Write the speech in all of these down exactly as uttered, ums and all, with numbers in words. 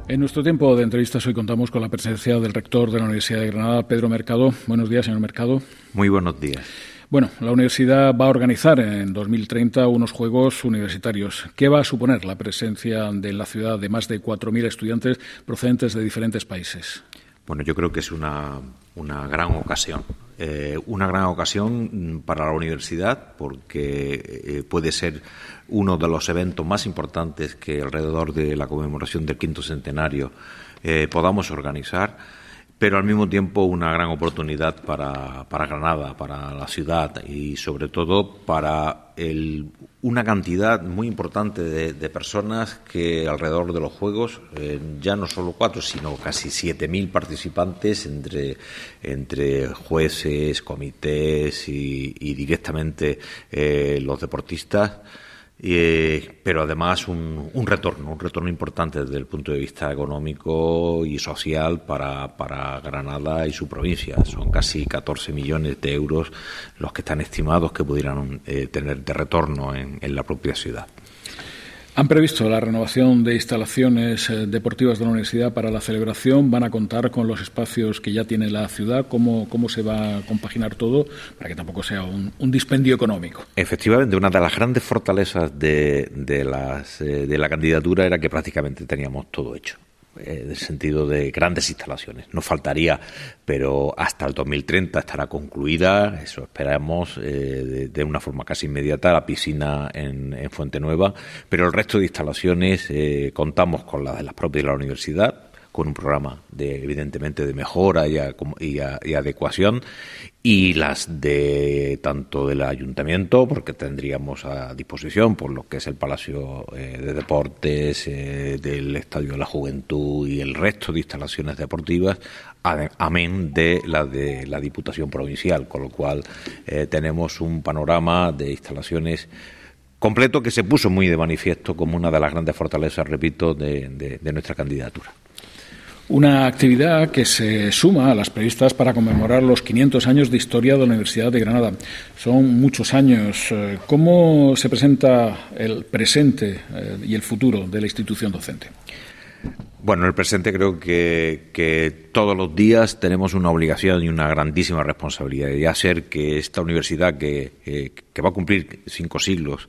En nuestro tiempo de entrevistas hoy contamos con la presencia del rector de la Universidad de Granada, Pedro Mercado. Buenos días, señor Mercado. Muy buenos días. Bueno, la universidad va a organizar en dos mil treinta unos Juegos Universitarios. ¿Qué va a suponer la presencia de la ciudad de más de cuatro mil estudiantes procedentes de diferentes países? Bueno, yo creo que es una, una gran ocasión. Eh, una gran ocasión para la universidad porque eh, puede ser uno de los eventos más importantes que alrededor de la conmemoración del quinto centenario eh, podamos organizar, pero al mismo tiempo una gran oportunidad para, para Granada, para la ciudad y sobre todo para el, una cantidad muy importante de, de personas que alrededor de los Juegos, eh, ya no solo cuatro, sino casi siete mil participantes entre, entre jueces, comités y, y directamente eh, los deportistas. Eh, pero además un, un retorno, un retorno importante desde el punto de vista económico y social para, para Granada y su provincia. Son casi catorce millones de euros los que están estimados que pudieran eh, tener de retorno en, en la propia ciudad. ¿Han previsto la renovación de instalaciones eh, deportivas de la universidad para la celebración? ¿Van a contar con los espacios que ya tiene la ciudad? ¿Cómo, cómo se va a compaginar todo para que tampoco sea un, un dispendio económico? Efectivamente, una de las grandes fortalezas de, de, las, eh, de la candidatura era que prácticamente teníamos todo hecho. En el sentido de grandes instalaciones. Nos faltaría, pero hasta el dos mil treinta estará concluida, eso esperamos, eh, de, de una forma casi inmediata, la piscina en, en Fuente Nueva, pero el resto de instalaciones eh, contamos con las de las propias de la universidad, con un programa de evidentemente de mejora y, a, y, a, y adecuación, y las de tanto del ayuntamiento, porque tendríamos a disposición por lo que es el Palacio eh, de Deportes, eh, del Estadio de la Juventud y el resto de instalaciones deportivas, amén de la de la Diputación Provincial, con lo cual eh, tenemos un panorama de instalaciones completo que se puso muy de manifiesto como una de las grandes fortalezas, repito, de, de, de nuestra candidatura. Una actividad que se suma a las previstas para conmemorar los quinientos años de historia de la Universidad de Granada. Son muchos años. ¿Cómo se presenta el presente y el futuro de la institución docente? Bueno, en el presente creo que, que todos los días tenemos una obligación y una grandísima responsabilidad de hacer que esta universidad que, eh, que va a cumplir cinco siglos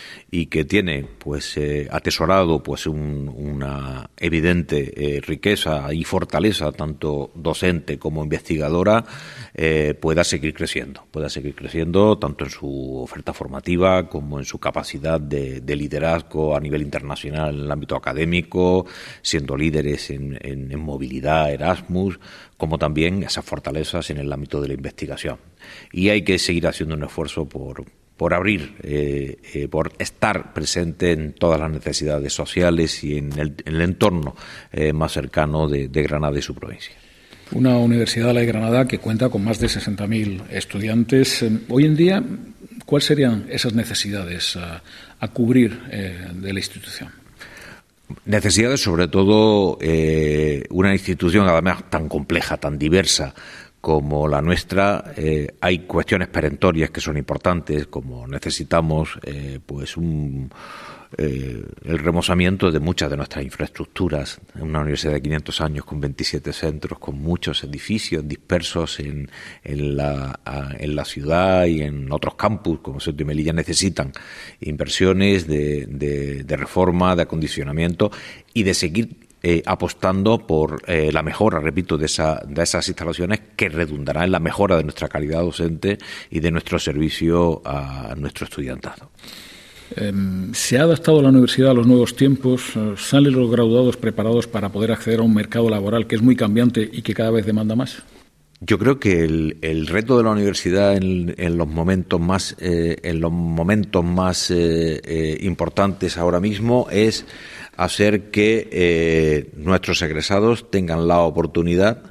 y que tiene pues eh, atesorado pues un, una evidente eh, riqueza y fortaleza tanto docente como investigadora, eh, pueda seguir creciendo, pueda seguir creciendo tanto en su oferta formativa como en su capacidad de, de liderazgo a nivel internacional en el ámbito académico, siendo líderes en, en, en movilidad, Erasmus, como también esas fortalezas en el ámbito de la investigación. Y hay que seguir haciendo un esfuerzo por por abrir, eh, eh, por estar presente en todas las necesidades sociales y en el, en el entorno eh, más cercano de, de Granada y su provincia. Una universidad, la de Granada, que cuenta con más de sesenta mil estudiantes. Hoy en día, ¿cuáles serían esas necesidades a, a cubrir eh, de la institución? Necesidades, sobre todo, eh, una institución además tan compleja, tan diversa como la nuestra, eh, hay cuestiones perentorias que son importantes, como necesitamos eh, pues un eh, el remozamiento de muchas de nuestras infraestructuras. Una universidad de quinientos años con veintisiete centros, con muchos edificios dispersos en, en, la, en la ciudad y en otros campus, como Ceuta y Melilla, necesitan inversiones de, de, de reforma, de acondicionamiento y de seguir Eh, apostando por eh, la mejora, repito, de, esa, de esas instalaciones que redundará en la mejora de nuestra calidad docente y de nuestro servicio a nuestro estudiantado. Eh, ¿Se ha adaptado la universidad a los nuevos tiempos? ¿Salen los graduados preparados para poder acceder a un mercado laboral que es muy cambiante y que cada vez demanda más? Yo creo que el, el reto de la universidad en, en los momentos más, eh, en los momentos más eh, eh, importantes ahora mismo es hacer que eh, nuestros egresados tengan la oportunidad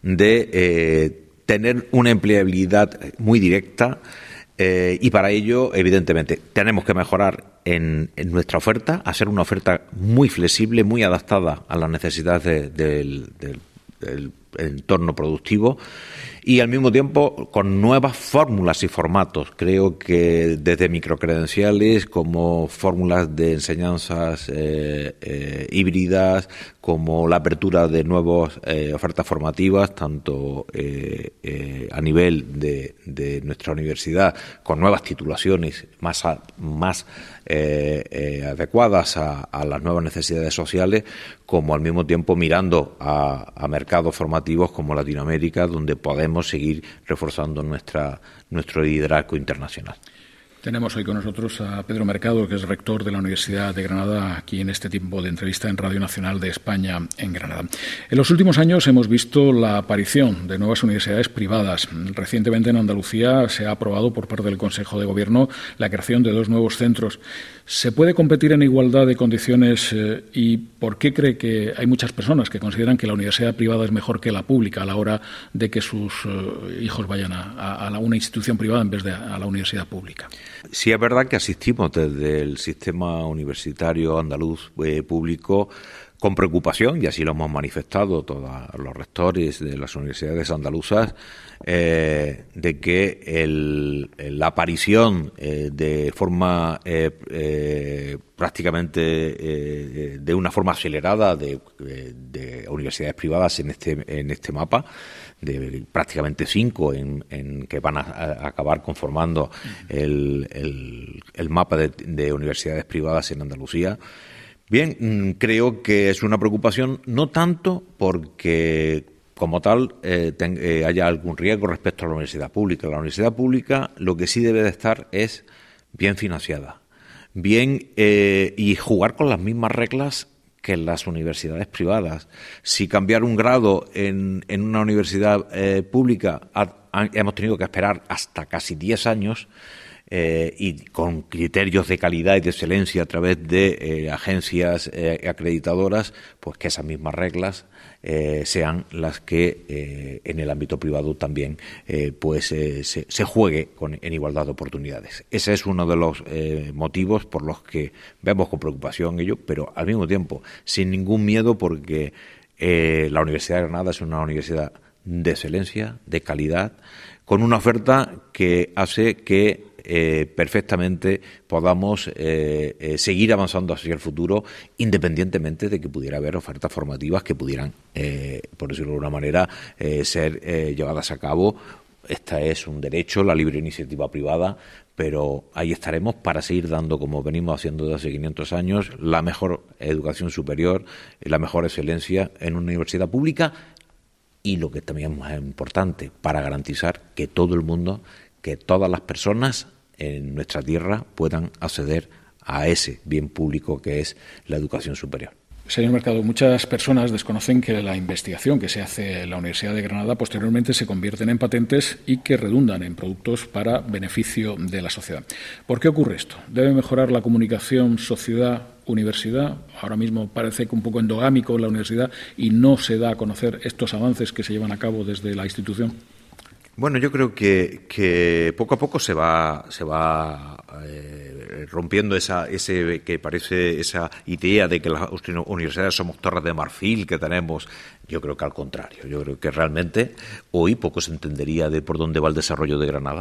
de eh, tener una empleabilidad muy directa eh, y para ello, evidentemente, tenemos que mejorar en, en nuestra oferta, hacer una oferta muy flexible, muy adaptada a las necesidades de, del, del, del entorno productivo y al mismo tiempo con nuevas fórmulas y formatos. Creo que desde microcredenciales como fórmulas de enseñanzas eh, eh, híbridas, como la apertura de nuevas eh, ofertas formativas, tanto eh, eh, a nivel de, de nuestra universidad, con nuevas titulaciones más, a, más eh, eh, adecuadas a, a las nuevas necesidades sociales, como al mismo tiempo mirando a, a mercados formativos como Latinoamérica, donde podemos seguir reforzando nuestra, nuestro liderazgo internacional. Tenemos hoy con nosotros a Pedro Mercado, que es rector de la Universidad de Granada, aquí en este tiempo de entrevista en Radio Nacional de España en Granada. En los últimos años hemos visto la aparición de nuevas universidades privadas. Recientemente en Andalucía se ha aprobado por parte del Consejo de Gobierno la creación de dos nuevos centros. ¿Se puede competir en igualdad de condiciones eh, y por qué cree que hay muchas personas que consideran que la universidad privada es mejor que la pública a la hora de que sus eh, hijos vayan a, a una institución privada en vez de a la universidad pública? Sí, es verdad que asistimos desde el sistema universitario andaluz eh, público con preocupación, y así lo hemos manifestado todos los rectores de las universidades andaluzas, eh, de que el, la aparición eh, de forma eh, eh, prácticamente eh, de una forma acelerada de, de universidades privadas en este en este mapa, de prácticamente cinco en, en que van a, a acabar conformando el, el, el mapa de, de universidades privadas en Andalucía. Bien, creo que es una preocupación no tanto porque como tal eh, ten, eh, haya algún riesgo respecto a la universidad pública. La universidad pública lo que sí debe de estar es bien financiada, bien eh, y jugar con las mismas reglas que en las universidades privadas. Si cambiar un grado en, en una universidad eh, pública ha, ha, hemos tenido que esperar hasta casi diez años, Eh, y con criterios de calidad y de excelencia a través de eh, agencias eh, acreditadoras, pues que esas mismas reglas eh, sean las que eh, en el ámbito privado también eh, pues eh, se, se juegue con, en igualdad de oportunidades. Ese es uno de los eh, motivos por los que vemos con preocupación ello, pero al mismo tiempo sin ningún miedo, porque eh, la Universidad de Granada es una universidad de excelencia, de calidad, con una oferta que hace que Eh, perfectamente podamos eh, eh, seguir avanzando hacia el futuro, independientemente de que pudiera haber ofertas formativas que pudieran, eh, por decirlo de alguna manera, eh, ser eh, llevadas a cabo. Esta es un derecho, la libre iniciativa privada, pero ahí estaremos para seguir dando, como venimos haciendo desde hace quinientos años, la mejor educación superior, la mejor excelencia en una universidad pública, y lo que también es más importante, para garantizar que todo el mundo, que todas las personas en nuestra tierra puedan acceder a ese bien público que es la educación superior. Señor Mercado, muchas personas desconocen que la investigación que se hace en la Universidad de Granada posteriormente se convierten en patentes y que redundan en productos para beneficio de la sociedad. ¿Por qué ocurre esto? ¿Debe mejorar la comunicación sociedad-universidad? Ahora mismo parece que un poco endogámico la universidad y no se da a conocer estos avances que se llevan a cabo desde la institución. Bueno, yo creo que, que poco a poco se va se va eh, rompiendo esa ese que parece esa idea de que las universidades somos torres de marfil que tenemos. Yo creo que al contrario. Yo creo que realmente hoy poco se entendería de por dónde va el desarrollo de Granada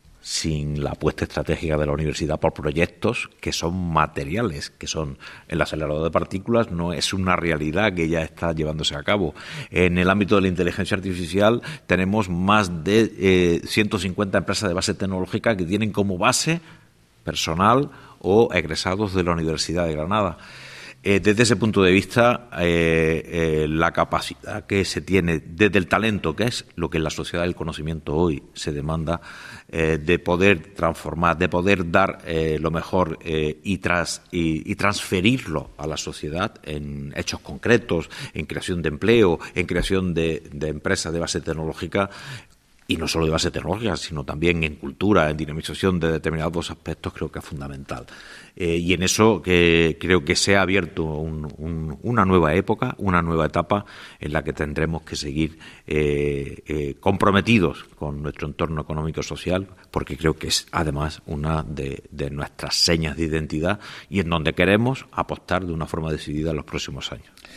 sin la apuesta estratégica de la universidad por proyectos que son materiales, que son el acelerador de partículas, no es una realidad que ya está llevándose a cabo. En el ámbito de la inteligencia artificial tenemos más de eh, ciento cincuenta empresas de base tecnológica que tienen como base personal o egresados de la Universidad de Granada. Eh, desde ese punto de vista, eh, eh, la capacidad que se tiene desde el talento, que es lo que en la sociedad del conocimiento hoy se demanda, eh, de poder transformar, de poder dar eh, lo mejor eh, y, tras, y, y transferirlo a la sociedad en hechos concretos, en creación de empleo, en creación de, de empresas de base tecnológica, y no solo de base tecnológica, sino también en cultura, en dinamización de determinados aspectos, creo que es fundamental. Eh, y en eso que creo que se ha abierto un, un, una nueva época, una nueva etapa en la que tendremos que seguir eh, eh, comprometidos con nuestro entorno económico y social, porque creo que es además una de, de nuestras señas de identidad y en donde queremos apostar de una forma decidida en los próximos años.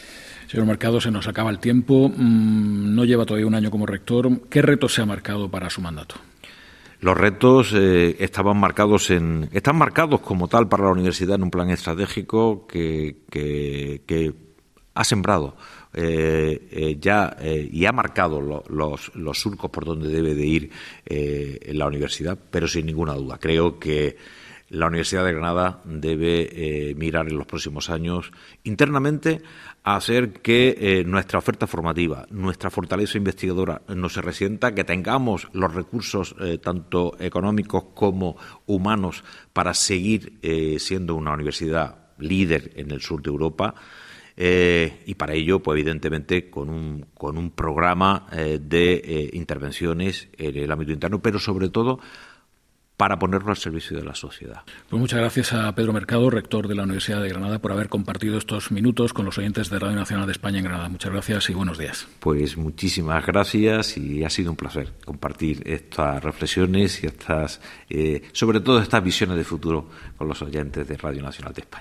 Señor Mercado, se nos acaba el tiempo. No lleva todavía un año como rector. ¿Qué retos se ha marcado para su mandato? Los retos eh, estaban marcados en, están marcados como tal para la universidad en un plan estratégico que, que, que ha sembrado eh, eh, ya eh, y ha marcado lo, los, los surcos por donde debe de ir eh, la universidad, pero sin ninguna duda. Creo que la Universidad de Granada debe eh, mirar en los próximos años internamente a hacer que eh, nuestra oferta formativa, nuestra fortaleza investigadora no se resienta, que tengamos los recursos eh, tanto económicos como humanos para seguir eh, siendo una universidad líder en el sur de Europa. Eh, y para ello, pues evidentemente, con un, con un programa eh, de eh, intervenciones en el ámbito interno, pero sobre todo para ponerlo al servicio de la sociedad. Pues muchas gracias a Pedro Mercado, rector de la Universidad de Granada, por haber compartido estos minutos con los oyentes de Radio Nacional de España en Granada. Muchas gracias y buenos días. Pues muchísimas gracias y ha sido un placer compartir estas reflexiones y estas, eh, sobre todo estas visiones de futuro con los oyentes de Radio Nacional de España.